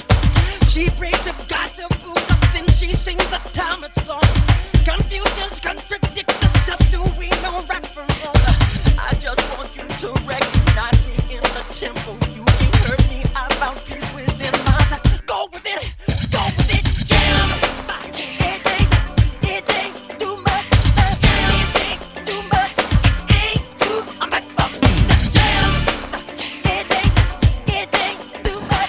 She prays to God to boost up, then she sings the Talmud song. Confusions contradict themselves. Do we know right from wrong? I just want you to recognize me in the temple. You can't hurt me. I found peace within myself. Go with it, go with it, jam. It ain't too much. It ain't too much. It ain't too much for me to jam. It ain't too much.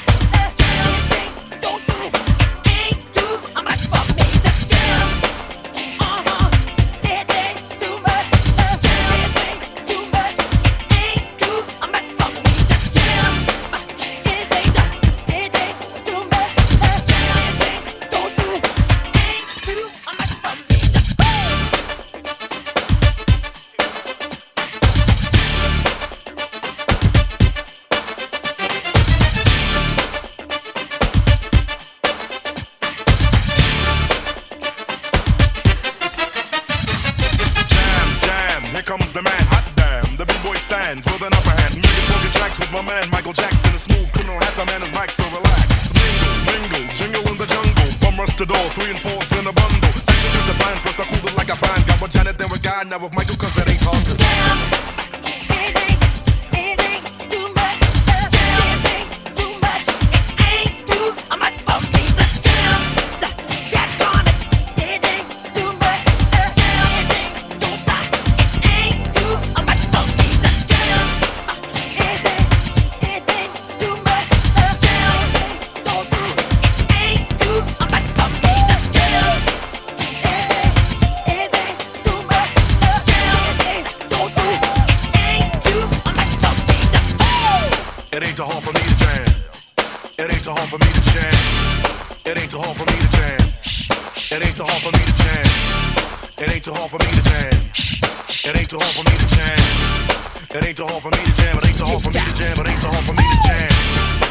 Comes the man, hot damn. The B-boy stands with an upper hand. Music funky tracks with my man Michael Jackson. A smooth criminal, half the man is Mike, so relax. Mingle, jingle in the jungle. Bum rush the door, 3 and 4's in a bundle. Execute the plan, first I cool it like a fan. Got with Janet, then with Guy, now with Michael, cause it ain't hard to It ain't too hard for me to jam. It ain't too hard for me to jam. It ain't too hard for me to jam. It ain't too hard for me to jam. It ain't too hard for me to jam. It ain't too hard for me to jam. It ain't too hard for me to jam. It ain't too hard for me to jam. It ain't too hard for me to jam.